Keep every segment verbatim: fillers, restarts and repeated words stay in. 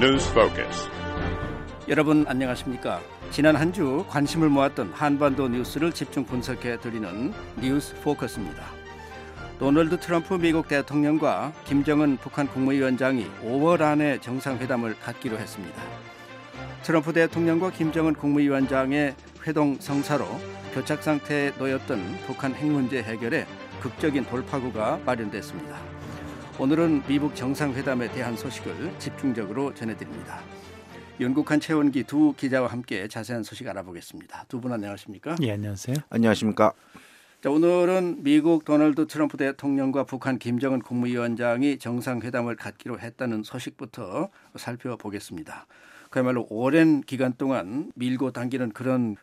News Focus. 여러분 안녕하십니까? 지난 한 주 관심을 모았던 한반도 뉴스를 집중 분석해 드리는 뉴스 포커스입니다. 도널드 트럼프 미국 대통령과 김정은 북한 국무위원장이 오월 안에 정상회담을 갖기로 했습니다. 트럼프 대통령과 김정은 국무위원장의 회동 성사로 교착 상태에 놓였던 북한 핵 문제 해결에 극적인 돌파구가 마련됐습니다. 오늘은 미국 정상회담에 대한 소식을 집중적으로 전해드립니다. 윤국한 최원기 두 기자와 함께 자세한 소식 알아보겠습니다. 두 분 안녕하십니까? 예, 안녕하세요. 안녕하십니까? 자, 오늘은 미국 도널드 트럼프 대통령과 북한 김정은 국무위원장이 정상회담을 갖기로 했다는 소식부터 살펴보겠습니다. 그야말로 오랜 기간 동안 밀고 당기는 그런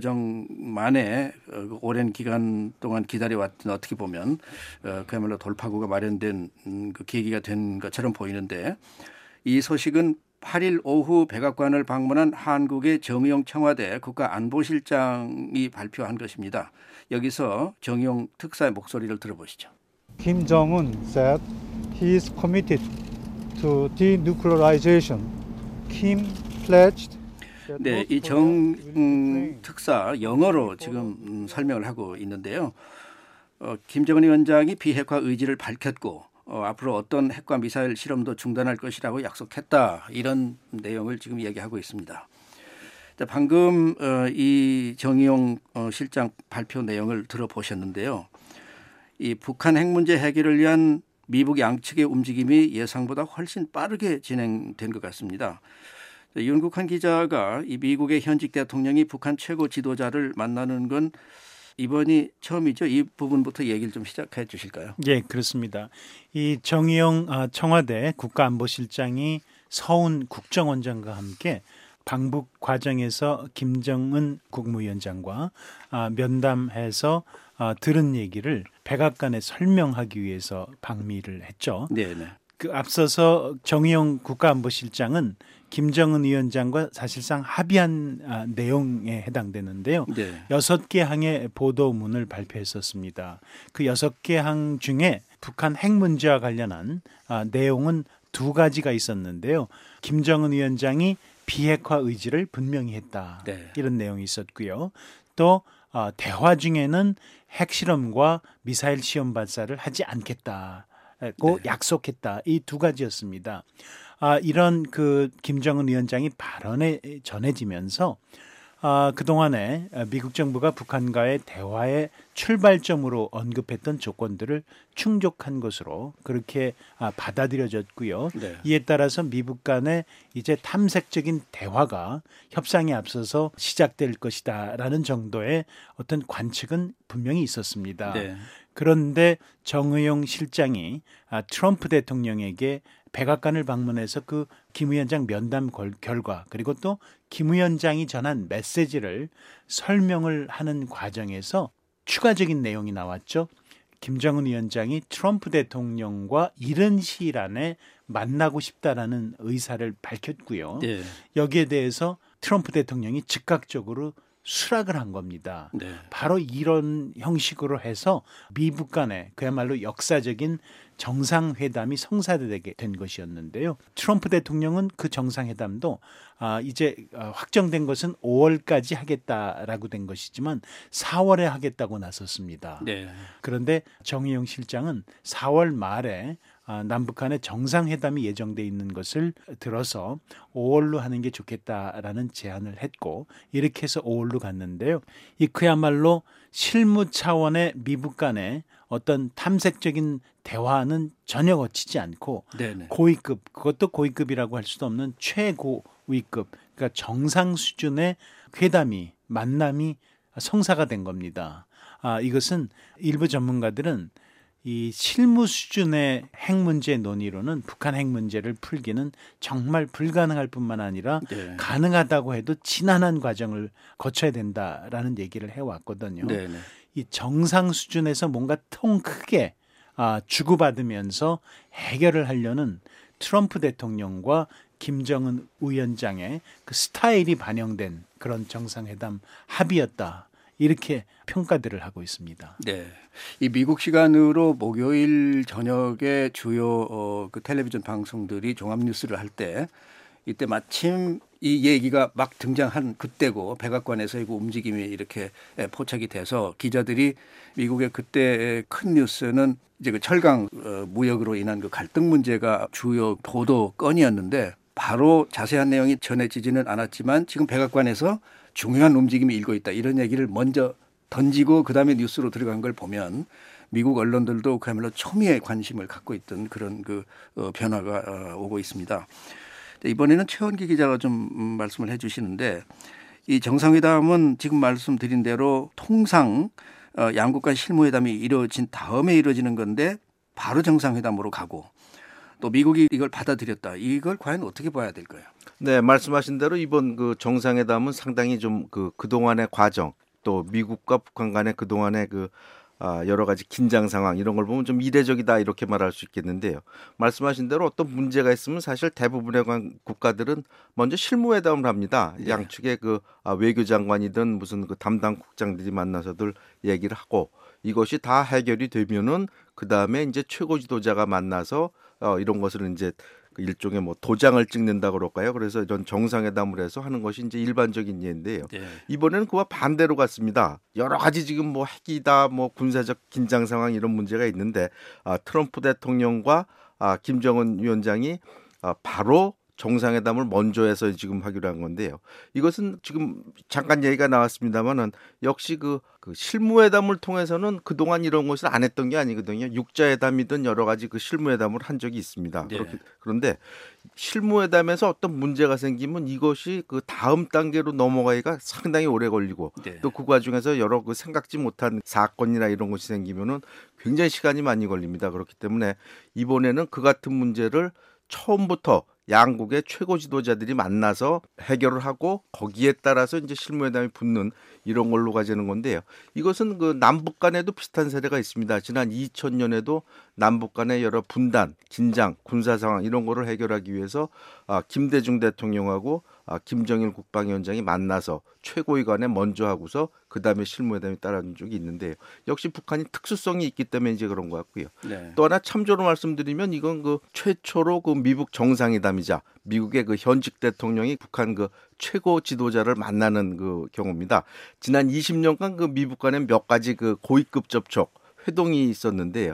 여정만에 오랜 기간 동안 기다려왔던 어떻게 보면 그야말로 돌파구가 마련된 그 계기가 된 것처럼 보이는데 이 소식은 팔 일 오후 백악관을 방문한 한국의 정의용 청와대 국가안보실장이 발표한 것입니다. 여기서 정의용 특사의 목소리를 들어보시죠. Kim Jong-un said he is committed to denuclearization. Kim pledged. 네, 이 정 음, 특사 영어로 지금 음, 설명을 하고 있는데요. 어, 김정은 위원장이 비핵화 의지를 밝혔고 어, 앞으로 어떤 핵과 미사일 실험도 중단할 것이라고 약속했다. 이런 내용을 지금 이야기하고 있습니다. 자, 방금 어, 이 정의용 어, 실장 발표 내용을 들어보셨는데요. 이 북한 핵 문제 해결을 위한 미국 양측의 움직임이 예상보다 훨씬 빠르게 진행된 것 같습니다. 자, 윤국한 기자가 이 미국의 현직 대통령이 북한 최고 지도자를 만나는 건 이번이 처음이죠. 이 부분부터 얘기를 좀 시작해 주실까요? 예, 그렇습니다. 이 정의용 청와대 국가안보실장이 서훈 국정원장과 함께 방북 과정에서 김정은 국무위원장과 면담해서 들은 얘기를 백악관에 설명하기 위해서 방미를 했죠. 네, 네. 그 앞서서 정의용 국가안보실장은 김정은 위원장과 사실상 합의한 아, 내용에 해당되는데요. 네. 여섯 개 항의 보도문을 발표했었습니다. 그 여섯 개 항 중에 북한 핵 문제와 관련한 아, 내용은 두 가지가 있었는데요. 김정은 위원장이 비핵화 의지를 분명히 했다. 네. 이런 내용이 있었고요. 또 어, 대화 중에는 핵실험과 미사일 시험 발사를 하지 않겠다. 고 네. 약속했다. 이 두 가지였습니다. 아, 이런 그 김정은 위원장이 발언에 전해지면서 아, 그동안에 미국 정부가 북한과의 대화의 출발점으로 언급했던 조건들을 충족한 것으로 그렇게 아, 받아들여졌고요. 네. 이에 따라서 미국 간의 이제 탐색적인 대화가 협상에 앞서서 시작될 것이다라는 정도의 어떤 관측은 분명히 있었습니다. 네. 그런데 정의용 실장이 아, 트럼프 대통령에게 백악관을 방문해서 그 김 위원장 면담 결과 그리고 또 김 위원장이 전한 메시지를 설명을 하는 과정에서 추가적인 내용이 나왔죠. 김정은 위원장이 트럼프 대통령과 이른 시일 안에 만나고 싶다라는 의사를 밝혔고요. 네. 여기에 대해서 트럼프 대통령이 즉각적으로 수락을 한 겁니다. 네. 바로 이런 형식으로 해서 미북 간에 그야말로 역사적인 정상회담이 성사되게 된 것이었는데요. 트럼프 대통령은 그 정상회담도 아, 이제 확정된 것은 오월까지 하겠다라고 된 것이지만 사월에 하겠다고 나섰습니다. 네. 그런데 정의용 실장은 사월 말에 아, 남북한의 정상회담이 예정돼 있는 것을 들어서 오월로 하는 게 좋겠다라는 제안을 했고 이렇게 해서 오월로 갔는데요. 이 그야말로 실무 차원의 미북 간의 어떤 탐색적인 대화는 전혀 거치지 않고 네네. 고위급, 그것도 고위급이라고 할 수도 없는 최고위급, 그러니까 정상 수준의 회담이, 만남이 성사가 된 겁니다. 아, 이것은 일부 전문가들은 이 실무 수준의 핵 문제 논의로는 북한 핵 문제를 풀기는 정말 불가능할 뿐만 아니라 네. 가능하다고 해도 지난한 과정을 거쳐야 된다라는 얘기를 해왔거든요. 네, 네. 이 정상 수준에서 뭔가 통 크게 아, 주고받으면서 해결을 하려는 트럼프 대통령과 김정은 위원장의 그 스타일이 반영된 그런 정상회담 합의였다. 이렇게 평가들을 하고 있습니다. 네, 이 미국 시간으로 목요일 저녁에 주요 어, 그 텔레비전 방송들이 종합 뉴스를 할 때 이때 마침 이 얘기가 막 등장한 그때고 백악관에서 이 움직임이 이렇게 포착이 돼서 기자들이 미국의 그때 큰 뉴스는 이제 그 철강 무역으로 인한 그 갈등 문제가 주요 보도 건이었는데 바로 자세한 내용이 전해지지는 않았지만 지금 백악관에서 중요한 움직임이 일고 있다 이런 얘기를 먼저 던지고 그다음에 뉴스로 들어간 걸 보면 미국 언론들도 그야말로 초미의 관심을 갖고 있던 그런 그 변화가 오고 있습니다. 이번에는 최원기 기자가 좀 말씀을 해 주시는데 이 정상회담은 지금 말씀드린 대로 통상 양국 간 실무회담이 이루어진 다음에 이루어지는 건데 바로 정상회담으로 가고 또 미국이 이걸 받아들였다. 이걸 과연 어떻게 봐야 될까요? 네, 말씀하신 대로 이번 그 정상회담은 상당히 좀 그 그동안의 과정 또 미국과 북한 간의 그동안의 그 아, 여러 가지 긴장 상황 이런 걸 보면 좀 이례적이다 이렇게 말할 수 있겠는데요. 말씀하신 대로 어떤 문제가 있으면 사실 대부분의 국가들은 먼저 실무회담을 합니다. 네. 양측의 그 외교장관이든 무슨 그 담당 국장들이 만나서들 얘기를 하고 이것이 다 해결이 되면은 그 다음에 이제 최고 지도자가 만나서 어, 이런 것을 이제 그 일종의 뭐 도장을 찍는다 그럴까요? 그래서 이런 정상회담을 해서 하는 것이 이제 일반적인 예인데요. 네. 이번에는 그와 반대로 갔습니다. 여러 가지 지금 뭐 핵이다, 뭐 군사적 긴장 상황 이런 문제가 있는데 아, 트럼프 대통령과 아, 김정은 위원장이 아, 바로 정상회담을 먼저 해서 지금 하기로 한 건데요. 이것은 지금 잠깐 얘기가 나왔습니다만은 역시 그, 그 실무회담을 통해서는 그동안 이런 것을 안 했던 게 아니거든요. 육자회담이든 여러 가지 그 실무회담을 한 적이 있습니다. 네. 그렇게, 그런데 실무회담에서 어떤 문제가 생기면 이것이 그 다음 단계로 넘어가기가 상당히 오래 걸리고 네. 또 그 과정에서 여러 그 생각지 못한 사건이나 이런 것이 생기면은 굉장히 시간이 많이 걸립니다. 그렇기 때문에 이번에는 그 같은 문제를 처음부터 양국의 최고 지도자들이 만나서 해결을 하고 거기에 따라서 이제 실무회담이 붙는 이런 걸로 가지는 건데요. 이것은 그 남북 간에도 비슷한 사례가 있습니다. 지난 이천 년에도 남북 간의 여러 분단, 긴장, 군사 상황 이런 거를 해결하기 위해서 김대중 대통령하고 김정일 국방위원장이 만나서 최고위 간에 먼저 하고서 그다음에 실무회담이 따라온 적이 있는데요. 역시 북한이 특수성이 있기 때문에 이제 그런 것 같고요. 네. 또 하나 참조로 말씀드리면 이건 그 최초로 그 미국 정상회담이자 미국의 그 현직 대통령이 북한 그 최고 지도자를 만나는 그 경우입니다. 지난 이십 년간 그 미국 간에 몇 가지 그 고위급 접촉 회동이 있었는데요.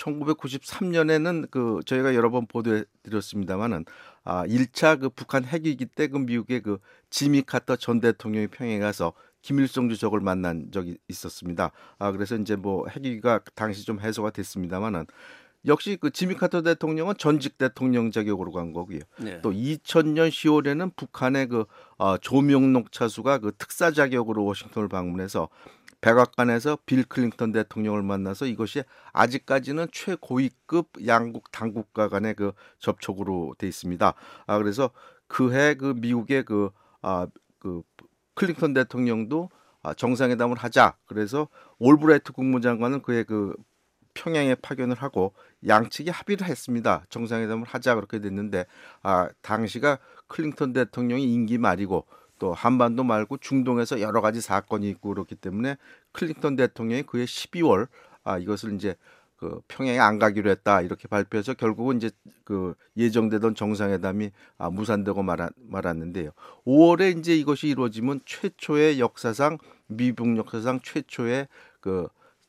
천구백구십삼 년에는 그 저희가 여러 번 보도해 드렸습니다만은 아, 일 차 그 북한 핵위기 때 그 미국의 그 지미 카터 전 대통령이 평양에 가서 김일성 주석을 만난 적이 있었습니다. 아, 그래서 이제 뭐 핵위기가 당시 좀 해소가 됐습니다만은 역시 그 지미 카터 대통령은 전직 대통령 자격으로 간 거고요. 네. 또 이천 년 시월에는 북한의 그 어, 조명록 차수가 그 특사 자격으로 워싱턴을 방문해서 백악관에서 빌 클린턴 대통령을 만나서 이것이 아직까지는 최고위급 양국 당국가 간의 그 접촉으로 돼 있습니다. 아, 그래서 그해 그 미국의 그, 아, 그 클린턴 대통령도 아, 정상회담을 하자. 그래서 올브라이트 국무장관은 그해 그 평양에 파견을 하고 양측이 합의를 했습니다. 정상회담을 하자 그렇게 됐는데 아, 당시가 클린턴 대통령이 임기 말이고 또 한반도 말고 중동에서 여러 가지 사건이 있고 그렇기 때문에 클린턴 대통령이 그해 십이월 아, 이것을 이제 그 평양에 안 가기로 했다 이렇게 발표해서 결국은 이제 그 예정되던 정상회담이 아, 무산되고 말아, 말았는데요. 오월에 이제 이것이 이루어지면 최초의 역사상 미국 역사상 최초의 그,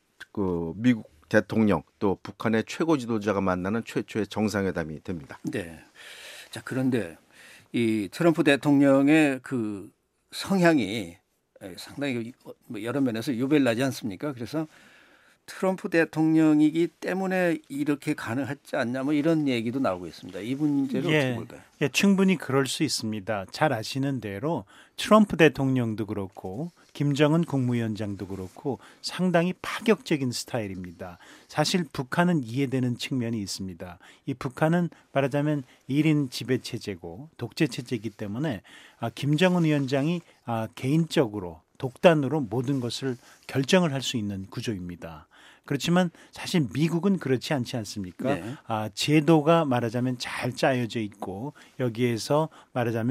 그 미국 대통령 또 북한의 최고 지도자가 만나는 최초의 정상회담이 됩니다. 네. 자, 그런데 이 트럼프 대통령의 그 성향이 상당히 여러 면에서 유별나지 않습니까? 그래서 트럼프 대통령이기 때문에 이렇게 가능하지 않냐 뭐 이런 얘기도 나오고 있습니다. 이 문제를 예, 어떻게 볼까요? 예, 충분히 그럴 수 있습니다. 잘 아시는 대로 트럼프 대통령도 그렇고 김정은 국무위원장도 그렇고 상당히 파격적인 스타일입니다. 사실 북한은 이해되는 측면이 있습니다. 이 북한은 말하자면 일 인 지배체제고 독재체제이기 때문에 아, 김정은 위원장이 아, 개인적으로 독단으로 모든 것을 결정을 할 수 있는 구조입니다. 그렇지만 사실 미국은 그렇지 않지 않습니까? 네. 아, 제도가 말하자면 잘 짜여져 있고 여기에서 말하자면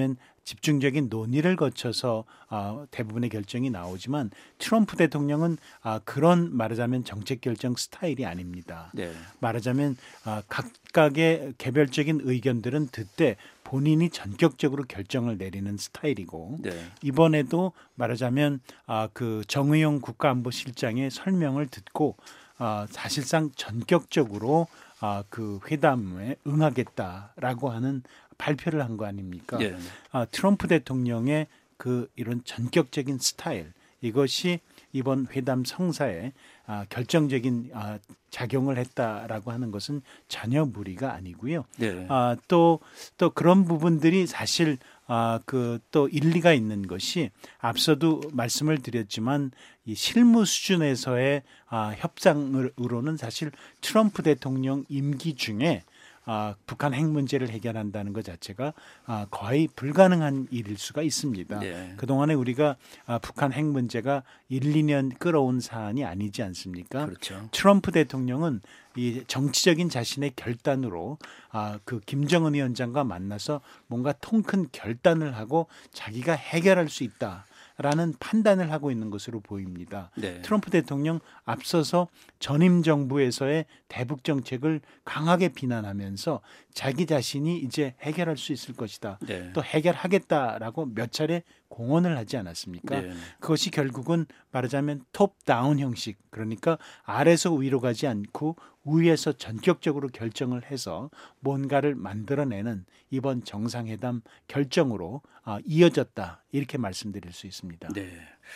집중적인 논의를 거쳐서 아, 대부분의 결정이 나오지만 트럼프 대통령은 아, 그런 말하자면 정책 결정 스타일이 아닙니다. 네. 말하자면 아, 각각의 개별적인 의견들은 듣되 본인이 전격적으로 결정을 내리는 스타일이고 네. 이번에도 말하자면 아, 그 정의용 국가안보실장의 설명을 듣고 아, 사실상 전격적으로 아, 그 회담에 응하겠다라고 하는 발표를 한 거 아닙니까? 네. 아, 트럼프 대통령의 그 이런 전격적인 스타일 이것이 이번 회담 성사에 아, 결정적인 아, 작용을 했다라고 하는 것은 전혀 무리가 아니고요. 네. 아, 또, 또 그런 부분들이 사실 아, 그 또 일리가 있는 것이 앞서도 말씀을 드렸지만 이 실무 수준에서의 아, 협상으로는 사실 트럼프 대통령 임기 중에 아, 북한 핵 문제를 해결한다는 것 자체가 아, 거의 불가능한 일일 수가 있습니다. 네. 그동안에 우리가 아, 북한 핵 문제가 일, 이 년 끌어온 사안이 아니지 않습니까? 그렇죠. 트럼프 대통령은 이 정치적인 자신의 결단으로 아, 그 김정은 위원장과 만나서 뭔가 통큰 결단을 하고 자기가 해결할 수 있다. 라는 판단을 하고 있는 것으로 보입니다. 네. 트럼프 대통령 앞서서 전임 정부에서의 대북 정책을 강하게 비난하면서 자기 자신이 이제 해결할 수 있을 것이다. 네. 또 해결하겠다라고 몇 차례 공언을 하지 않았습니까? 네. 그것이 결국은 말하자면 톱다운 형식, 그러니까 아래서 위로 가지 않고 위에서 전격적으로 결정을 해서 뭔가를 만들어내는 이번 정상회담 결정으로 이어졌다, 이렇게 말씀드릴 수 있습니다. 네.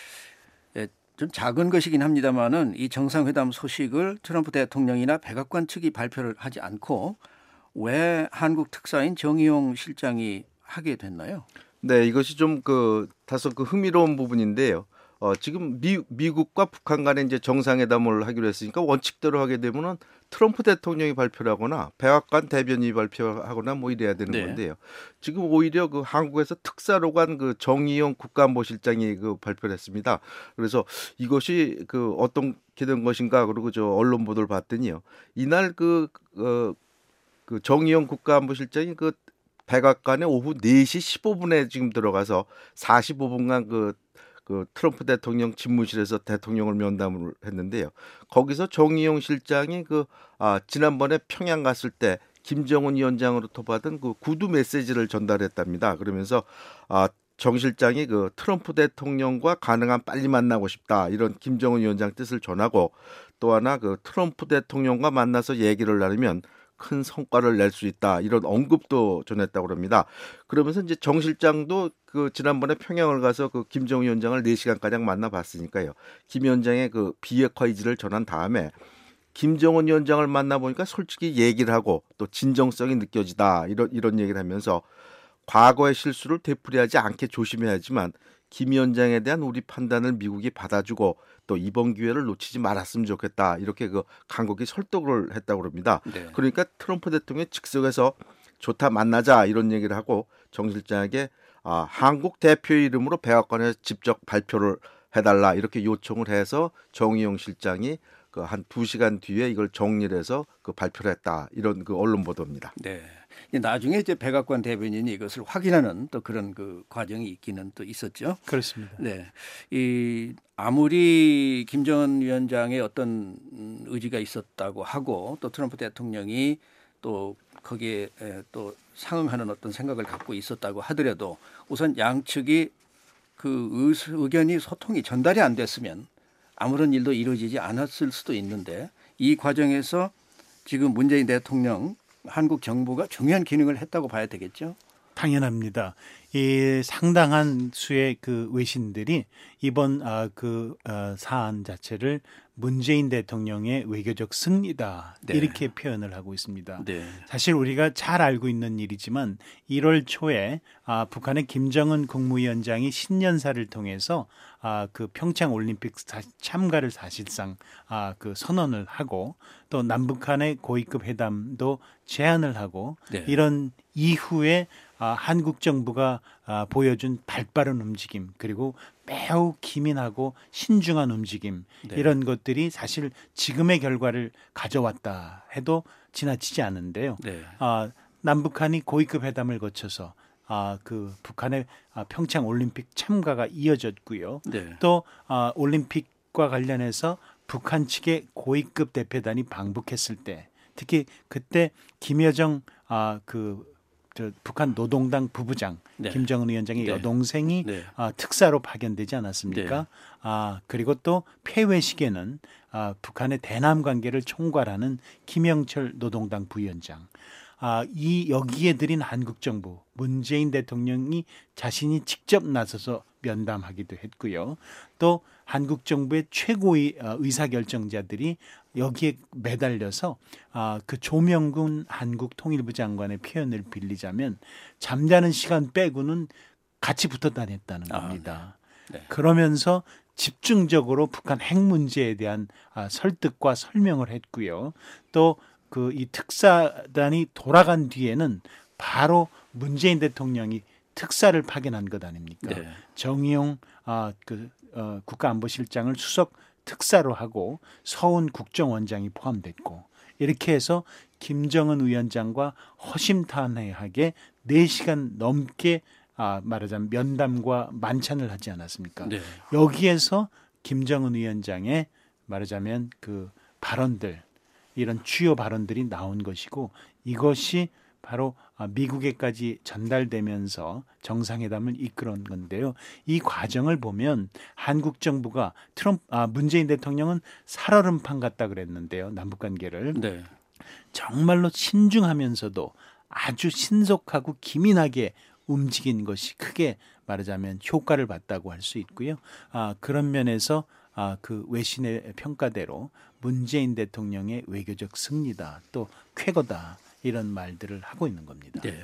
네, 좀 작은 것이긴 합니다만은 이 정상회담 소식을 트럼프 대통령이나 백악관 측이 발표를 하지 않고 왜 한국 특사인 정의용 실장이 하게 됐나요? 네, 이것이 좀 그 다소 그 흥미로운 부분인데요. 어, 지금 미, 미국과 북한 간에 이제 정상회담을 하기로 했으니까 원칙대로 하게 되면은 트럼프 대통령이 발표를 하거나 백악관 대변인이 발표하거나 뭐 이래야 되는 네. 건데요. 지금 오히려 그 한국에서 특사로 간 그 정의용 국가안보실장이 그 발표를 했습니다. 그래서 이것이 그 어떻게 된 것인가, 그리고 저 언론 보도를 봤더니요. 이날 그, 어, 그 정의용 국가안보실장이 그 백악관에 오후 네 시 십오 분에 지금 들어가서 사십오 분간 그 그 트럼프 대통령 집무실에서 대통령을 면담을 했는데요. 거기서 정의용 실장이 그 아, 지난번에 평양 갔을 때 김정은 위원장으로부터 받은 그 구두 메시지를 전달했답니다. 그러면서 아, 정 실장이 그 트럼프 대통령과 가능한 빨리 만나고 싶다, 이런 김정은 위원장 뜻을 전하고, 또 하나 그 트럼프 대통령과 만나서 얘기를 나누면 큰 성과를 낼 수 있다, 이런 언급도 전했다고 합니다. 그러면서 이제 정 실장도 그 지난번에 평양을 가서 그 김정은 위원장을 네 시간가량 만나봤으니까요. 김 위원장의 그 비핵화 의지를 전한 다음에 김정은 위원장을 만나보니까 솔직히 얘기를 하고 또 진정성이 느껴지다, 이런 이런 얘기를 하면서 과거의 실수를 되풀이하지 않게 조심해야지만 김 위원장에 대한 우리 판단을 미국이 받아주고 또 이번 기회를 놓치지 말았으면 좋겠다, 이렇게 그 강국이 설득을 했다고 합니다. 네. 그러니까 트럼프 대통령이 즉석에서 좋다, 만나자, 이런 얘기를 하고 정 실장에게 아, 한국 대표의 이름으로 백악관에서 직접 발표를 해달라, 이렇게 요청을 해서 정의용 실장이 그 한 두 시간 뒤에 이걸 정리를 해서 그 발표를 했다, 이런 그 언론 보도입니다. 네. 나중에 이제 백악관 대변인이 이것을 확인하는 또 그런 그 과정이 있기는 또 있었죠. 그렇습니다. 네. 이 아무리 김정은 위원장의 어떤 의지가 있었다고 하고 또 트럼프 대통령이 또 거기에 또 상응하는 어떤 생각을 갖고 있었다고 하더라도 우선 양측이 그 의견이 소통이 전달이 안 됐으면 아무런 일도 이루어지지 않았을 수도 있는데, 이 과정에서 지금 문재인 대통령, 한국 정부가 중요한 기능을 했다고 봐야 되겠죠? 당연합니다. 이 상당한 수의 그 외신들이 이번 아, 그 어, 사안 자체를 문재인 대통령의 외교적 승리다, 네. 이렇게 표현을 하고 있습니다. 네. 사실 우리가 잘 알고 있는 일이지만 일월 초에 아, 북한의 김정은 국무위원장이 신년사를 통해서 아, 그 평창 올림픽 참가를 사실상 아, 그 선언을 하고 또 남북한의 고위급 회담도 제안을 하고 네. 이런 이후에 아, 한국 정부가 아, 보여준 발빠른 움직임, 그리고 매우 기민하고 신중한 움직임, 네. 이런 것들이 사실 지금의 결과를 가져왔다 해도 지나치지 않은데요. 네. 아, 남북한이 고위급 회담을 거쳐서 아, 그 북한의 아, 평창 올림픽 참가가 이어졌고요. 네. 또 아, 올림픽과 관련해서 북한 측의 고위급 대표단이 방북했을 때, 특히 그때 김여정 아, 그 저 북한 노동당 부부장 네. 김정은 위원장의 네. 여동생이 네. 아, 특사로 파견되지 않았습니까? 네. 아, 그리고 또 폐회식에는 아, 북한의 대남 관계를 총괄하는 김영철 노동당 부위원장, 아, 이 여기에 들인 한국 정부 문재인 대통령이 자신이 직접 나서서 면담하기도 했고요. 또 한국 정부의 최고의 의사결정자들이 여기에 매달려서 그 조명군 한국 통일부 장관의 표현을 빌리자면 잠자는 시간 빼고는 같이 붙어 다녔다는 겁니다. 아, 네. 네. 그러면서 집중적으로 북한 핵 문제에 대한 설득과 설명을 했고요. 또 그 이 특사단이 돌아간 뒤에는 바로 문재인 대통령이 특사를 파견한 것 아닙니까? 네. 정의용 아, 그, 어, 국가안보실장을 수석 특사로 하고 서훈 국정원장이 포함됐고, 이렇게 해서 김정은 위원장과 허심탄회하게 네 시간 넘게 아, 말하자면 면담과 만찬을 하지 않았습니까? 네. 여기에서 김정은 위원장의 말하자면 그 발언들, 이런 주요 발언들이 나온 것이고, 이것이 바로 미국에까지 전달되면서 정상회담을 이끌어온 건데요. 이 과정을 보면 한국 정부가 트럼프, 아, 문재인 대통령은 살얼음판 같다 그랬는데요. 남북관계를. 네. 정말로 신중하면서도 아주 신속하고 기민하게 움직인 것이 크게 말하자면 효과를 봤다고 할 수 있고요. 아, 그런 면에서 아, 그 외신의 평가대로 문재인 대통령의 외교적 승리다, 또 쾌거다, 이런 말들을 하고 있는 겁니다. 네.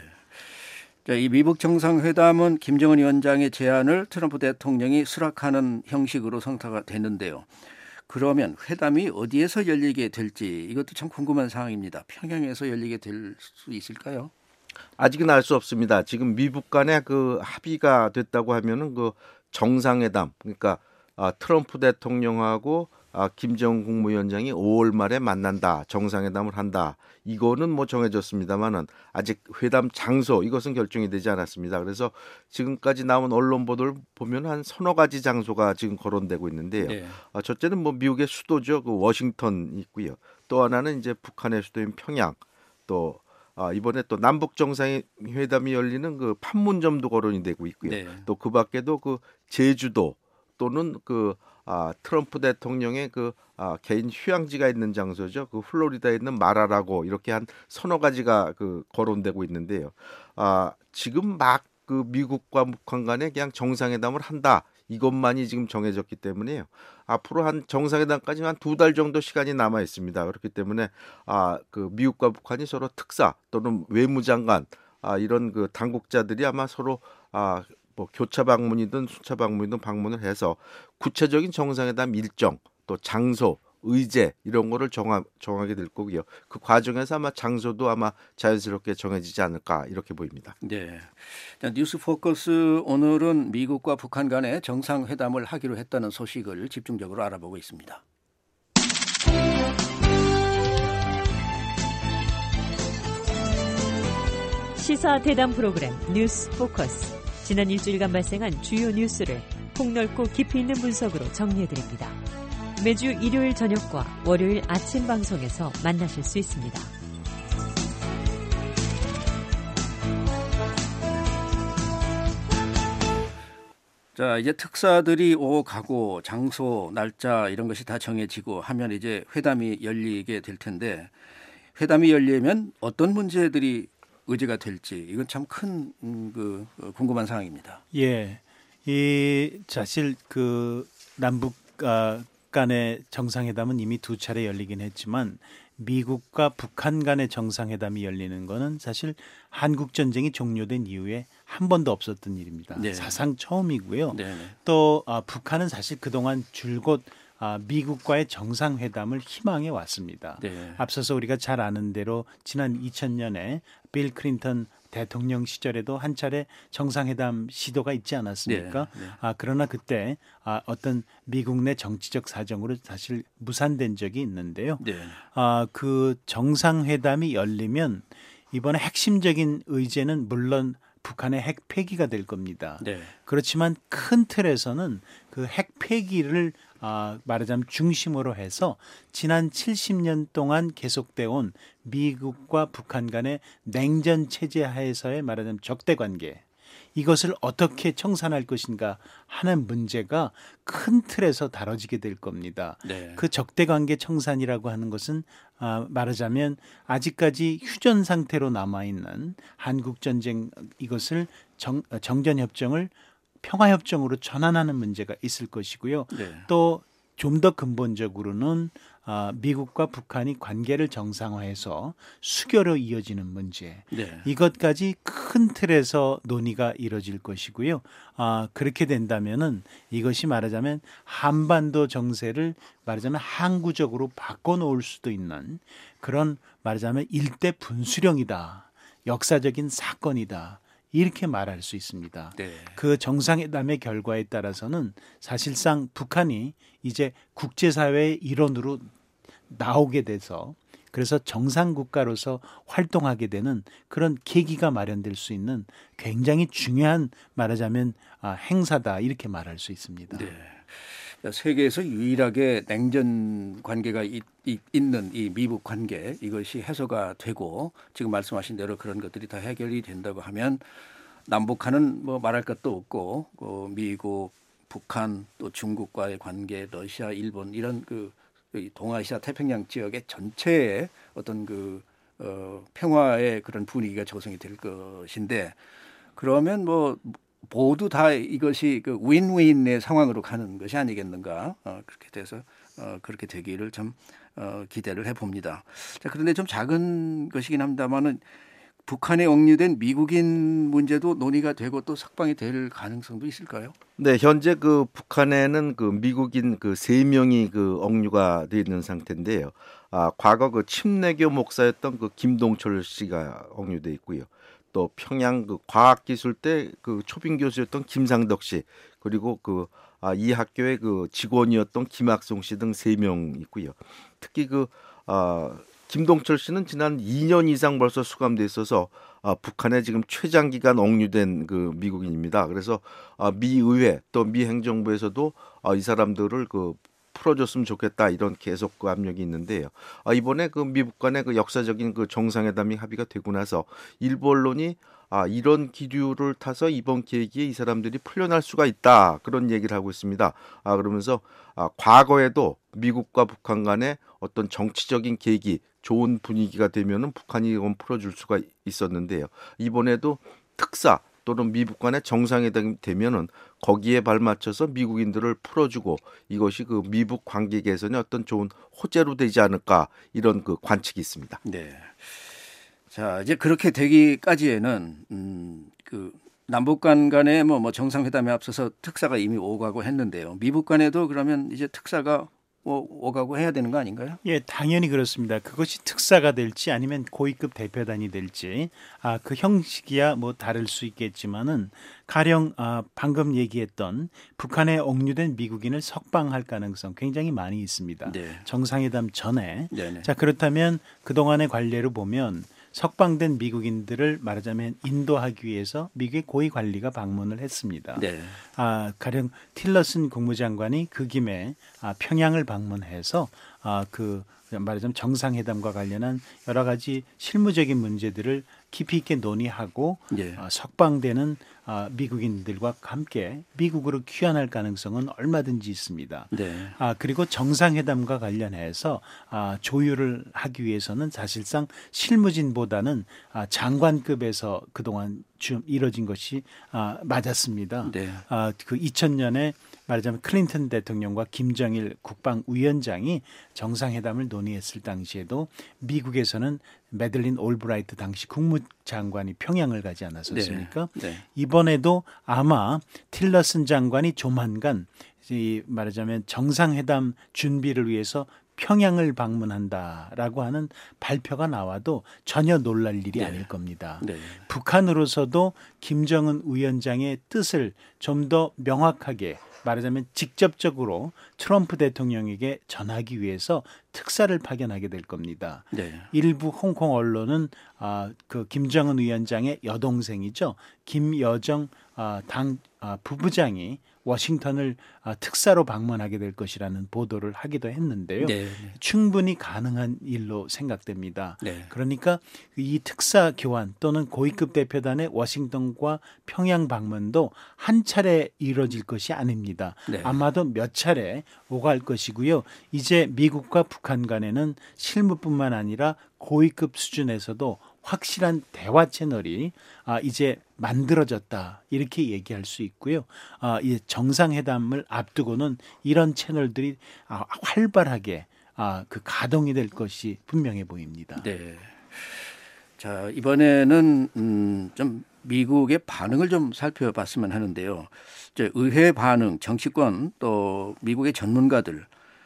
자, 이 미북 정상회담은 김정은 위원장의 제안을 트럼프 대통령이 수락하는 형식으로 성사가 됐는데요. 그러면 회담이 어디에서 열리게 될지 이것도 참 궁금한 사항입니다. 평양에서 열리게 될 수 있을까요? 아직은 알 수 없습니다. 지금 미북 간에 그 합의가 됐다고 하면은 그 정상회담, 그러니까 아, 트럼프 대통령하고 아, 김정은 국무위원장이 오월 말에 만난다, 정상회담을 한다. 이거는 뭐 정해졌습니다만은 아직 회담 장소 이것은 결정이 되지 않았습니다. 그래서 지금까지 나온 언론 보도를 보면 한 서너 가지 장소가 지금 거론되고 있는데요. 네. 아, 첫째는 뭐 미국의 수도죠, 그 워싱턴이 있고요. 또 하나는 이제 북한의 수도인 평양, 또 아, 이번에 또 남북 정상회담이 열리는 그 판문점도 거론이 되고 있고요. 네. 또 그 밖에도 그 제주도 또는 그 아, 트럼프 대통령의 그 아, 개인 휴양지가 있는 장소죠. 그 플로리다에 있는 마라라고, 이렇게 한 서너 가지가 그 거론되고 있는데요. 아, 지금 막 그 미국과 북한 간에 그냥 정상회담을 한다, 이것만이 지금 정해졌기 때문에요. 앞으로 한 정상회담까지 한 두 달 정도 시간이 남아 있습니다. 그렇기 때문에 아, 그 미국과 북한이 서로 특사 또는 외무장관 아, 이런 그 당국자들이 아마 서로 아, 뭐 교차 방문이든 순차 방문이든 방문을 해서 구체적인 정상회담 일정, 또 장소, 의제 이런 거를 정하, 정하게 될 거고요. 그 과정에서 아마 장소도 아마 자연스럽게 정해지지 않을까, 이렇게 보입니다. 네. 자, 뉴스 포커스 오늘은 미국과 북한 간의 정상회담을 하기로 했다는 소식을 집중적으로 알아보고 있습니다. 시사 대담 프로그램 뉴스 포커스. 지난 일주일간 발생한 주요 뉴스를 폭넓고 깊이 있는 분석으로 정리해드립니다. 매주 일요일 저녁과 월요일 아침 방송에서 만나실 수 있습니다. 자, 이제 특사들이 오고 가고 장소, 날짜 이런 것이 다 정해지고 하면 이제 회담이 열리게 될 텐데, 회담이 열리면 어떤 문제들이 의제가 될지 이건 참 큰 음, 그 궁금한 사항입니다. 예, 이 사실 그 남북 아, 간의 정상회담은 이미 두 차례 열리긴 했지만 미국과 북한 간의 정상회담이 열리는 거는 사실 한국 전쟁이 종료된 이후에 한 번도 없었던 일입니다. 네. 사상 처음이고요. 네. 또 아, 북한은 사실 그동안 줄곧 아, 미국과의 정상회담을 희망해 왔습니다. 네. 앞서서 우리가 잘 아는 대로 지난 이천 년에 빌 클린턴 대통령 시절에도 한 차례 정상회담 시도가 있지 않았습니까? 네, 네. 아, 그러나 그때 아, 어떤 미국 내 정치적 사정으로 사실 무산된 적이 있는데요. 네. 아, 그 정상회담이 열리면 이번에 핵심적인 의제는 물론 북한의 핵 폐기가 될 겁니다. 네. 그렇지만 큰 틀에서는 그 핵 폐기를 아, 말하자면 중심으로 해서 지난 칠십 년 동안 계속되어 온 미국과 북한 간의 냉전 체제 하에서의 말하자면 적대 관계, 이것을 어떻게 청산할 것인가 하는 문제가 큰 틀에서 다뤄지게 될 겁니다. 네. 그 적대 관계 청산이라고 하는 것은 아, 말하자면 아직까지 휴전 상태로 남아있는 한국 전쟁 이것을 정, 정전협정을 평화협정으로 전환하는 문제가 있을 것이고요. 네. 또 좀 더 근본적으로는 아, 미국과 북한이 관계를 정상화해서 수교로 이어지는 문제, 네. 이것까지 큰 틀에서 논의가 이뤄질 것이고요. 아, 그렇게 된다면은 이것이 말하자면 한반도 정세를 말하자면 항구적으로 바꿔놓을 수도 있는 그런 말하자면 일대 분수령이다, 역사적인 사건이다, 이렇게 말할 수 있습니다. 네. 그 정상회담의 결과에 따라서는 사실상 북한이 이제 국제사회의 일원으로 나오게 돼서 그래서 정상국가로서 활동하게 되는 그런 계기가 마련될 수 있는 굉장히 중요한 말하자면 행사다, 이렇게 말할 수 있습니다. 네. 세계에서 유일하게 냉전 관계가 있, 있, 있는 이 미북 관계, 이것이 해소가 되고 지금 말씀하신 대로 그런 것들이 다 해결이 된다고 하면 남북한은 뭐 말할 것도 없고 그 미국, 북한 또 중국과의 관계, 러시아, 일본 이런 그 동아시아 태평양 지역의 전체의 어떤 그 어, 평화의 그런 분위기가 조성이 될 것인데, 그러면 뭐 모두 다 이것이 그 윈윈의 상황으로 가는 것이 아니겠는가, 어, 그렇게 돼서 어, 그렇게 되기를 좀 어, 기대를 해봅니다. 자, 그런데 좀 작은 것이긴 합니다만은 북한에 억류된 미국인 문제도 논의가 되고 또 석방이 될 가능성도 있을까요? 네, 현재 그 북한에는 그 미국인 그 세 명이 그 억류가 되어 있는 상태인데요. 아, 과거 그 침례교 목사였던 그 김동철 씨가 억류돼 있고요. 또 평양 그 과학기술대 그 초빙 교수였던 김상덕 씨, 그리고 그 아, 이 학교의 그 직원이었던 김학송 씨 등 세 명 있고요. 특히 그 아, 김동철 씨는 지난 이 년 이상 벌써 수감돼 있어서 아, 북한에 지금 최장기간 억류된 그 미국인입니다. 그래서 아, 미 의회 또 미 행정부에서도 아, 이 사람들을 그 풀어줬으면 좋겠다, 이런 계속 그 압력이 있는데요. 아, 이번에 그 미국 간의 그 역사적인 그 정상회담이 합의가 되고 나서 일부 언론이 아, 이런 기류를 타서 이번 계기에 이 사람들이 풀려날 수가 있다, 그런 얘기를 하고 있습니다. 아, 그러면서 아, 과거에도 미국과 북한 간의 어떤 정치적인 계기, 좋은 분위기가 되면은 북한이 이건 풀어줄 수가 있었는데요. 이번에도 특사 또는 미국 간의 정상회담이 되면은 거기에 발맞춰서 미국인들을 풀어주고 이것이 그 미북 관계 개선에 어떤 좋은 호재로 되지 않을까, 이런 그 관측이 있습니다. 네. 자, 이제 그렇게 되기까지에는 음, 그 남북 간 간에 뭐, 뭐 정상회담에 앞서서 특사가 이미 오가고 했는데요. 미북 간에도 그러면 이제 특사가 뭐 오가고 해야 되는 거 아닌가요? 예, 당연히 그렇습니다. 그것이 특사가 될지 아니면 고위급 대표단이 될지, 아, 그 형식이야 뭐 다를 수 있겠지만은 가령 아, 방금 얘기했던 북한에 억류된 미국인을 석방할 가능성 굉장히 많이 있습니다. 네. 정상회담 전에. 네네. 자, 그렇다면 그동안의 관례로 보면 석방된 미국인들을 말하자면 인도하기 위해서 미국의 고위 관리가 방문을 했습니다. 네. 아, 가령 틸러슨 국무장관이 그 김에 아, 평양을 방문해서 아, 그 말하자면 정상회담과 관련한 여러 가지 실무적인 문제들을 깊이 있게 논의하고 예. 아, 석방되는 아, 미국인들과 함께 미국으로 귀환할 가능성은 얼마든지 있습니다. 네. 아, 그리고 정상회담과 관련해서 아, 조율을 하기 위해서는 사실상 실무진보다는 아, 장관급에서 그동안 좀 이뤄진 것이 아, 맞았습니다. 네. 아, 그 이천 년에 말하자면 클린턴 대통령과 김정일 국방위원장이 정상회담을 논의했을 당시에도 미국에서는 매들린 올브라이트 당시 국무장관이 평양을 가지 않았었습니까? 네. 네. 이번에도 아마 틸러슨 장관이 조만간 이 말하자면 정상회담 준비를 위해서 평양을 방문한다라고 하는 발표가 나와도 전혀 놀랄 일이 네. 아닐 겁니다. 네. 북한으로서도 김정은 위원장의 뜻을 좀 더 명확하게 말하자면 직접적으로 트럼프 대통령에게 전하기 위해서 특사를 파견하게 될 겁니다. 네. 일부 홍콩 언론은 아, 그 김정은 위원장의 여동생이죠. 김여정 아, 당 아, 부부장이 워싱턴을 아, 특사로 방문하게 될 것이라는 보도를 하기도 했는데요. 네, 네. 충분히 가능한 일로 생각됩니다. 네. 그러니까 이 특사 교환 또는 고위급 대표단의 워싱턴과 평양 방문도 한 차례 이루어질 것이 아닙니다. 네. 아마도 몇 차례 오갈 것이고요. 이제 미국과 북한 간에는 실무뿐만 아니라 고위급 수준에서도 확실한 대화 채널이 아, 이제 만들어졌다 이렇게 얘기할 수 있고요. 아, 이 정상회담을 앞두고는 이런 채널들이 아, 활발하게 아, 그 가동이 될 것이 분명해 보입니다. 네. 자, 이번에는 음, 좀 미국의 반응을 좀 살펴봤으면 하는데요. 이제 의회 반응, 정치권 또 미국의 전문가들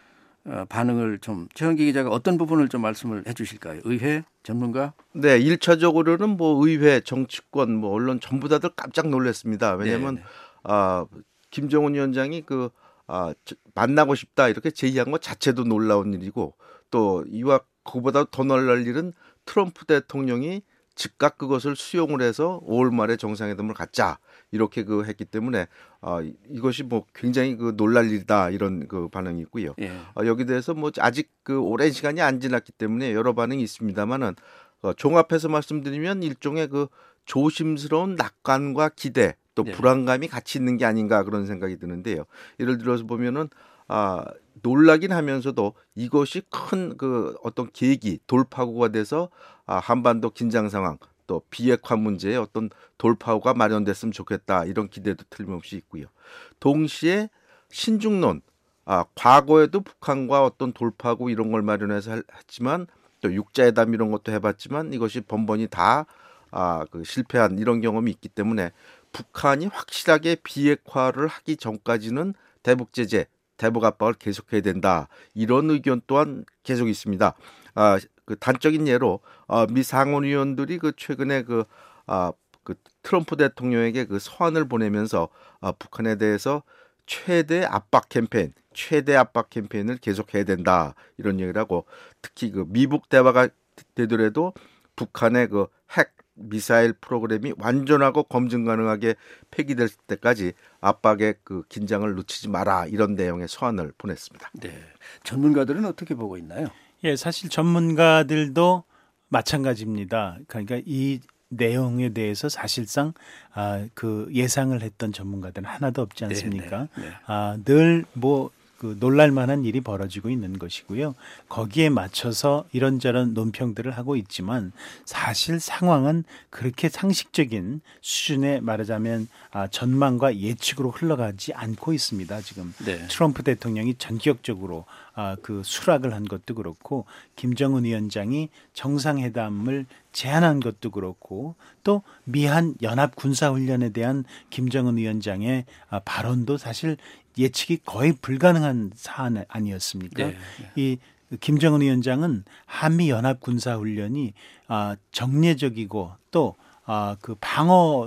어, 반응을 좀 최현기 기자가 어떤 부분을 좀 말씀을 해주실까요? 의회 전문가? 네, 일차적으로는 뭐 의회, 정치권, 뭐 언론 전부 다들 깜짝 놀랐습니다. 왜냐하면 아, 김정은 위원장이 그 아, 만나고 싶다 이렇게 제의한 것 자체도 놀라운 일이고 또 이와 그보다 더 놀랄 일은 트럼프 대통령이 즉각 그것을 수용을 해서 오월 말에 정상회담을 갖자 이렇게 그 했기 때문에 아, 이것이 뭐 굉장히 그 놀랄 일이다 이런 그 반응이 있고요. 예. 아, 여기 대해서 뭐 아직 그 오랜 시간이 안 지났기 때문에 여러 반응이 있습니다만은 어, 종합해서 말씀드리면 일종의 그 조심스러운 낙관과 기대 또 네. 불안감이 같이 있는 게 아닌가 그런 생각이 드는데요. 예를 들어서 보면은 아, 놀라긴 하면서도 이것이 큰 그 어떤 계기 돌파구가 돼서 아, 한반도 긴장 상황 또 비핵화 문제에 어떤 돌파구가 마련됐으면 좋겠다 이런 기대도 틀림없이 있고요. 동시에 신중론 아, 과거에도 북한과 어떤 돌파구 이런 걸 마련해서 했지만 또 육자회담 이런 것도 해봤지만 이것이 번번이 다 아, 그 실패한 이런 경험이 있기 때문에 북한이 확실하게 비핵화를 하기 전까지는 대북 제재, 대북 압박을 계속해야 된다. 이런 의견 또한 계속 있습니다. 아, 그 단적인 예로 아, 미 상원의원들이 그 최근에 그, 아, 그 트럼프 대통령에게 그 서한을 보내면서 아, 북한에 대해서 최대 압박 캠페인, 최대 압박 캠페인을 계속해야 된다. 이런 얘기를 하고 특히 그 미북 대화가 되더라도 북한의 그 핵 미사일 프로그램이 완전하고 검증 가능하게 폐기될 때까지 압박의 그 긴장을 늦추지 마라 이런 내용의 서한을 보냈습니다. 네, 전문가들은 어떻게 보고 있나요? 예, 사실 전문가들도 마찬가지입니다. 그러니까 이 내용에 대해서 사실상 아, 그 예상을 했던 전문가들은 하나도 없지 않습니까? 네, 네, 네. 아, 늘 뭐 그 놀랄만한 일이 벌어지고 있는 것이고요. 거기에 맞춰서 이런저런 논평들을 하고 있지만 사실 상황은 그렇게 상식적인 수준의 말하자면 아, 전망과 예측으로 흘러가지 않고 있습니다. 지금 네. 트럼프 대통령이 전격적으로 아, 그 수락을 한 것도 그렇고 김정은 위원장이 정상회담을 제안한 것도 그렇고 또 미한 연합 군사훈련에 대한 김정은 위원장의 아, 발언도 사실 예측이 거의 불가능한 사안 아니었습니까? 네. 이 김정은 위원장은 한미 연합 군사훈련이 아, 정례적이고 또 아, 그 방어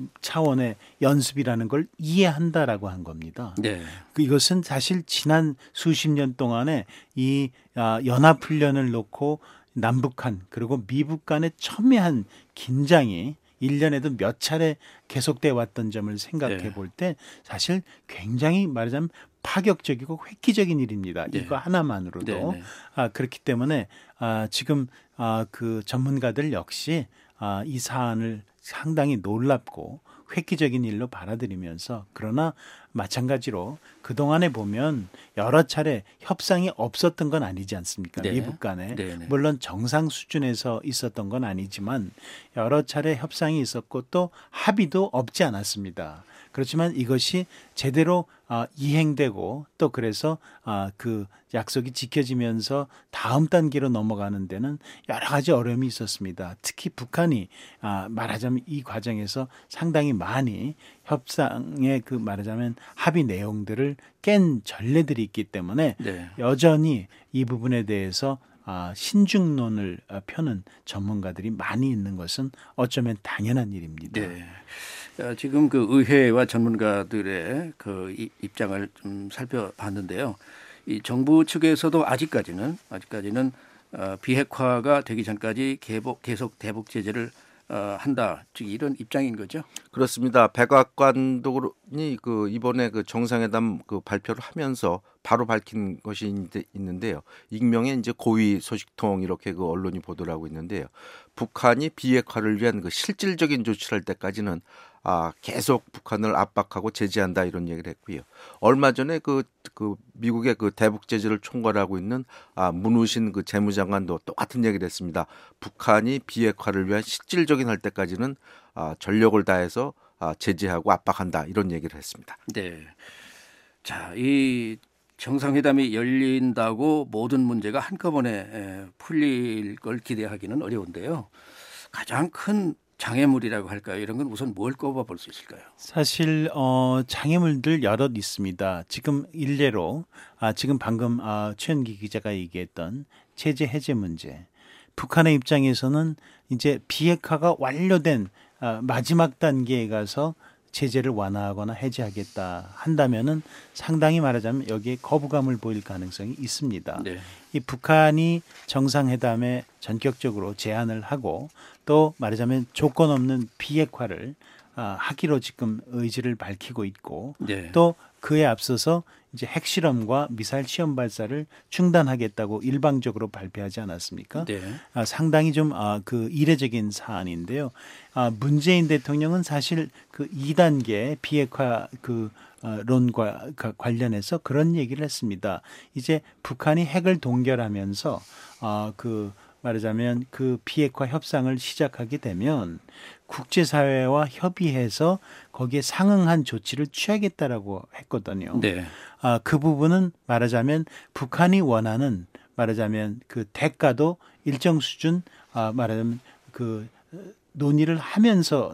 차원의 연습이라는 걸 이해한다라고 한 겁니다. 네. 그 이것은 사실 지난 수십 년 동안에 이 아, 연합훈련을 놓고 남북한 그리고 미북 간의 첨예한 긴장이 일 년에도 몇 차례 계속돼 왔던 점을 생각해 네. 볼 때 사실 굉장히 말하자면 파격적이고 획기적인 일입니다. 네. 이거 하나만으로도. 네, 네. 아, 그렇기 때문에 아, 지금 아, 그 전문가들 역시 아, 이 사안을 상당히 놀랍고 획기적인 일로 받아들이면서 그러나 마찬가지로 그동안에 보면 여러 차례 협상이 없었던 건 아니지 않습니까? 네. 미북 간에. 네, 네. 물론 정상 수준에서 있었던 건 아니지만 여러 차례 협상이 있었고 또 합의도 없지 않았습니다. 그렇지만 이것이 제대로 아, 이행되고 또 그래서 아, 그 약속이 지켜지면서 다음 단계로 넘어가는 데는 여러 가지 어려움이 있었습니다. 특히 북한이 아, 말하자면 이 과정에서 상당히 많이 협상의 그 말하자면 합의 내용들을 깬 전례들이 있기 때문에 네. 여전히 이 부분에 대해서 아, 신중론을 펴는 전문가들이 많이 있는 것은 어쩌면 당연한 일입니다. 네. 어, 지금 그 의회와 전문가들의 그 이- 입장을 좀 살펴봤는데요. 이 정부 측에서도 아직까지는 아직까지는 어, 비핵화가 되기 전까지 계속, 계속 대북 제재를 어, 한다. 즉 이런 입장인 거죠. 그렇습니다. 백악관이 그 이번에 그 정상회담 그 발표를 하면서 바로 밝힌 것이 있는데요. 익명의 이제 고위 소식통 이렇게 그 언론이 보도를 하고 있는데요. 북한이 비핵화를 위한 그 실질적인 조치를 할 때까지는 아, 계속 북한을 압박하고 제재한다 이런 얘기를 했고요. 얼마 전에 그, 그 미국의 그 대북 제재를 총괄하고 있는 아, 문우신 그 재무장관도 똑같은 얘기를 했습니다. 북한이 비핵화를 위한 실질적인 할 때까지는 아, 전력을 다해서 아, 제재하고 압박한다 이런 얘기를 했습니다. 네. 자, 이 정상회담이 열린다고 모든 문제가 한꺼번에 풀릴 걸 기대하기는 어려운데요. 가장 큰 장애물이라고 할까요? 이런 건 우선 뭘 꼽아볼 수 있을까요? 사실 어, 장애물들 여럿 있습니다. 지금 일례로 아, 지금 방금 아, 최현기 기자가 얘기했던 체제 해제 문제. 북한의 입장에서는 이제 비핵화가 완료된 아, 마지막 단계에 가서 제재를 완화하거나 해제하겠다 한다면은 상당히 말하자면 여기에 거부감을 보일 가능성이 있습니다. 네. 이 북한이 정상회담에 전격적으로 제안을 하고 또 말하자면 조건 없는 비핵화를 하기로 지금 의지를 밝히고 있고 네. 또 그에 앞서서 이제 핵실험과 미사일 시험 발사를 중단하겠다고 일방적으로 발표하지 않았습니까? 네. 아, 상당히 좀 아, 그 이례적인 사안인데요. 아, 문재인 대통령은 사실 그 이 단계 비핵화 그 어, 론과 관련해서 그런 얘기를 했습니다. 이제 북한이 핵을 동결하면서 어, 그 말하자면 그 비핵화 협상을 시작하게 되면 국제사회와 협의해서 거기에 상응한 조치를 취하겠다라고 했거든요. 네. 아, 그 부분은 말하자면 북한이 원하는 말하자면 그 대가도 일정 수준 아, 말하자면 그 논의를 하면서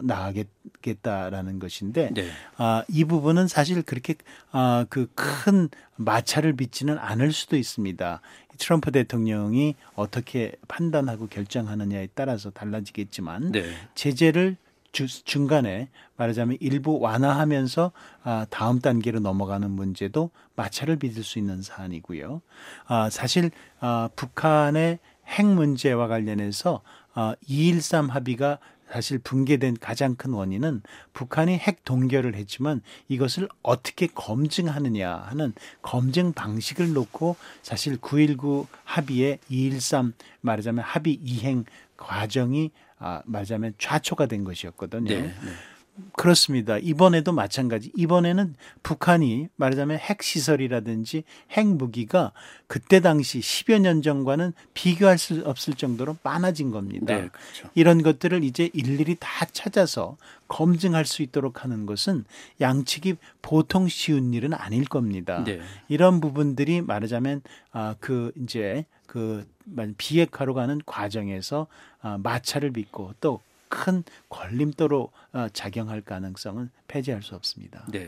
나아가겠다라는 것인데 네. 아, 이 부분은 사실 그렇게 아, 그 큰 마찰을 빚지는 않을 수도 있습니다. 트럼프 대통령이 어떻게 판단하고 결정하느냐에 따라서 달라지겠지만 네. 제재를 주, 중간에 말하자면 일부 완화하면서 아, 다음 단계로 넘어가는 문제도 마찰을 빚을 수 있는 사안이고요. 아, 사실 아, 북한의 핵 문제와 관련해서 아, 이일삼 합의가 사실 붕괴된 가장 큰 원인은 북한이 핵 동결을 했지만 이것을 어떻게 검증하느냐 하는 검증 방식을 놓고 사실 구일구 합의의 이일삼 말하자면 합의 이행 과정이 아, 말하자면 좌초가 된 것이었거든요. 네, 네. 그렇습니다. 이번에도 마찬가지. 이번에는 북한이 말하자면 핵시설이라든지 핵무기가 그때 당시 십여 년 전과는 비교할 수 없을 정도로 많아진 겁니다. 네, 그렇죠. 이런 것들을 이제 일일이 다 찾아서 검증할 수 있도록 하는 것은 양측이 보통 쉬운 일은 아닐 겁니다. 네. 이런 부분들이 말하자면 아, 그 이제 그 비핵화로 가는 과정에서 아, 마찰을 빚고 또 큰 걸림돌로 작용할 가능성은 배제할 수 없습니다. 네.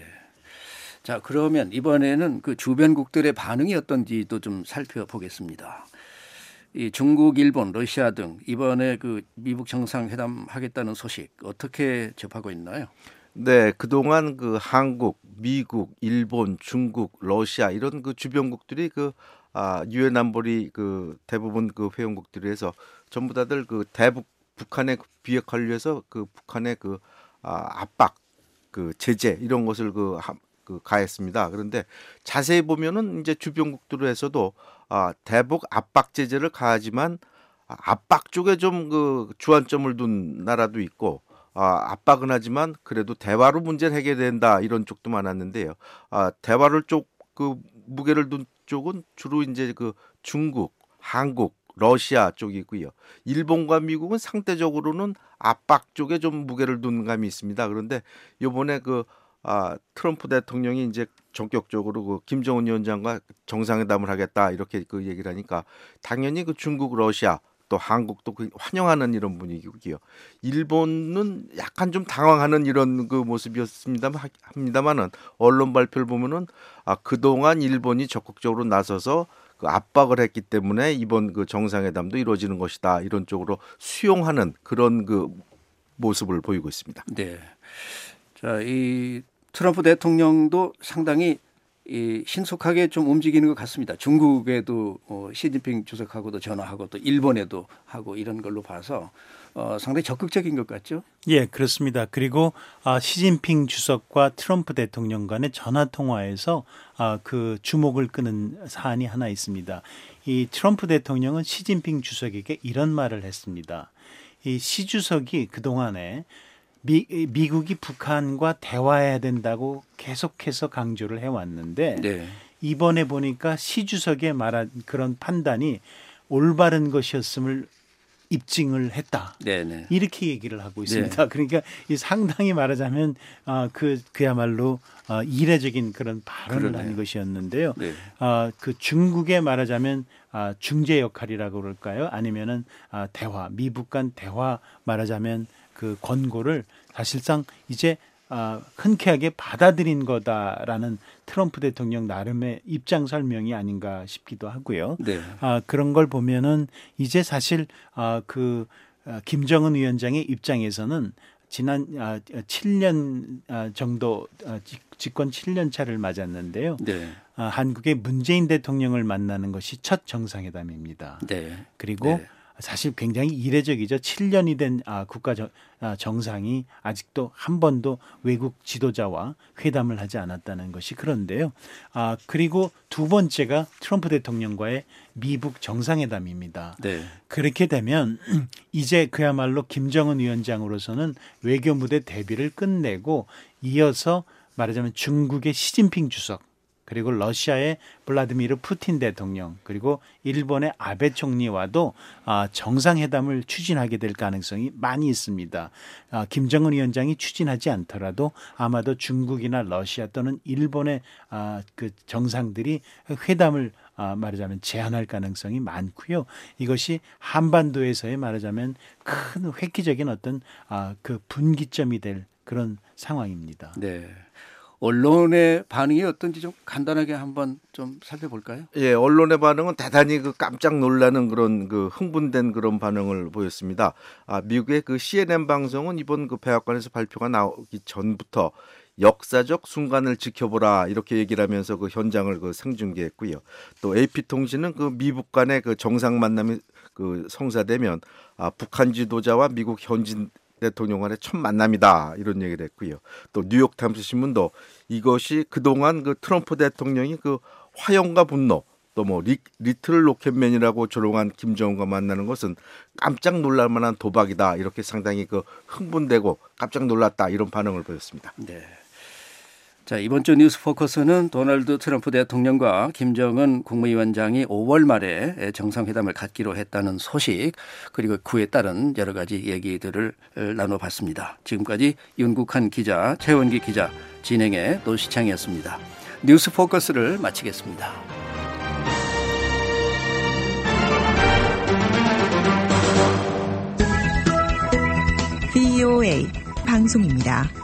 자, 그러면 이번에는 그 주변국들의 반응이 어떤지도 좀 살펴보겠습니다. 이 중국, 일본, 러시아 등 이번에 그 미국 정상회담 하겠다는 소식 어떻게 접하고 있나요? 네, 그동안 그 한국, 미국, 일본, 중국, 러시아 이런 그 주변국들이 그 아, 유엔 안보리 그 대부분 그 회원국들에서 전부 다들 그 대북 북한의 비핵화를 위해서 그 북한의 그 아, 압박, 그 제재 이런 것을 그, 하, 그 가했습니다. 그런데 자세히 보면은 이제 주변국들에서도 아, 대북 압박 제재를 가하지만 아, 압박 쪽에 좀 그 주안점을 둔 나라도 있고 아, 압박은 하지만 그래도 대화로 문제를 해결된다 이런 쪽도 많았는데요. 아, 대화를 쪽 그 무게를 둔 쪽은 주로 이제 그 중국, 한국 러시아 쪽이고요. 일본과 미국은 상대적으로는 압박 쪽에 좀 무게를 둔 감이 있습니다. 그런데 이번에 그 아, 트럼프 대통령이 이제 전격적으로 그 김정은 위원장과 정상회담을 하겠다 이렇게 그 얘기를 하니까 당연히 그 중국, 러시아 또 한국도 그 환영하는 이런 분위기고요. 일본은 약간 좀 당황하는 이런 그 모습이었습니다만 합니다만은 언론 발표를 보면은 아, 그동안 일본이 적극적으로 나서서 그 압박을 했기 때문에 이번 그 정상회담도 이루어지는 것이다 이런 쪽으로 수용하는 그런 그 모습을 보이고 있습니다. 네. 자, 이 트럼프 대통령도 상당히 이 신속하게 좀 움직이는 것 같습니다. 중국에도 어, 시진핑 주석하고도 전화하고 또 일본에도 하고 이런 걸로 봐서 어, 상당히 적극적인 것 같죠? 예, 그렇습니다. 그리고 아, 시진핑 주석과 트럼프 대통령 간의 전화 통화에서 아, 그 주목을 끄는 사안이 하나 있습니다. 이 트럼프 대통령은 시진핑 주석에게 이런 말을 했습니다. 이 시 주석이 그동안에 미, 미국이 북한과 대화해야 된다고 계속해서 강조를 해왔는데 네. 이번에 보니까 시 주석의 말한 그런 판단이 올바른 것이었음을 입증을 했다. 네네. 이렇게 얘기를 하고 있습니다. 네. 그러니까 이 상당히 말하자면 어, 그 그야말로 어, 이례적인 그런 발언을 그러네요. 한 것이었는데요. 네. 어, 그 중국의 말하자면 어, 중재 역할이라고 그럴까요? 아니면은 어, 대화, 미북 간 대화 말하자면 그 권고를 사실상 이제 어, 흔쾌하게 받아들인 거다라는 트럼프 대통령 나름의 입장 설명이 아닌가 싶기도 하고요. 네. 아, 그런 걸 보면은 이제 사실 아, 그 아, 김정은 위원장의 입장에서는 지난 아, 칠 년 아, 정도 아, 집권 칠 년 차를 맞았는데요. 네. 아, 한국의 문재인 대통령을 만나는 것이 첫 정상회담입니다. 네. 그리고 네. 사실 굉장히 이례적이죠. 칠 년이 된 국가 정상이 아직도 한 번도 외국 지도자와 회담을 하지 않았다는 것이 그런데요. 아, 그리고 두 번째가 트럼프 대통령과의 미북 정상회담입니다. 네. 그렇게 되면 이제 그야말로 김정은 위원장으로서는 외교 무대 대비를 끝내고 이어서 말하자면 중국의 시진핑 주석 그리고 러시아의 블라디미르 푸틴 대통령 그리고 일본의 아베 총리와도 정상회담을 추진하게 될 가능성이 많이 있습니다. 김정은 위원장이 추진하지 않더라도 아마도 중국이나 러시아 또는 일본의 그 정상들이 회담을 말하자면 제안할 가능성이 많고요. 이것이 한반도에서의 말하자면 큰 획기적인 어떤 그 분기점이 될 그런 상황입니다. 네. 언론의 반응이 어떤지 좀 간단하게 한번 좀 살펴볼까요? 예, 언론의 반응은 대단히 그 깜짝 놀라는 그런 그 흥분된 그런 반응을 보였습니다. 아, 미국의 그 씨엔엔 방송은 이번 그 백악관에서 발표가 나오기 전부터 역사적 순간을 지켜보라 이렇게 얘기를 하면서 그 현장을 그 생중계했고요. 또 에이피통신은 그 미북 간의 그 정상 만남이 그 성사되면 아, 북한 지도자와 미국 현진 대통령 간의 첫 만남이다 이런 얘기를 했고요. 또 뉴욕타임스 신문도 이것이 그동안 그 트럼프 대통령이 그 화염과 분노 또 뭐 리틀 로켓맨이라고 조롱한 김정은과 만나는 것은 깜짝 놀랄 만한 도박이다 이렇게 상당히 그 흥분되고 깜짝 놀랐다 이런 반응을 보였습니다. 네. 자, 이번 주 뉴스 포커스는 도널드 트럼프 대통령과 김정은 국무위원장이 오월 말에 정상회담을 갖기로 했다는 소식 그리고 그에 따른 여러 가지 얘기들을 나눠봤습니다. 지금까지 윤국한 기자, 최원기 기자, 진행의 노시창이었습니다. 뉴스 포커스를 마치겠습니다. 브이오에이 방송입니다.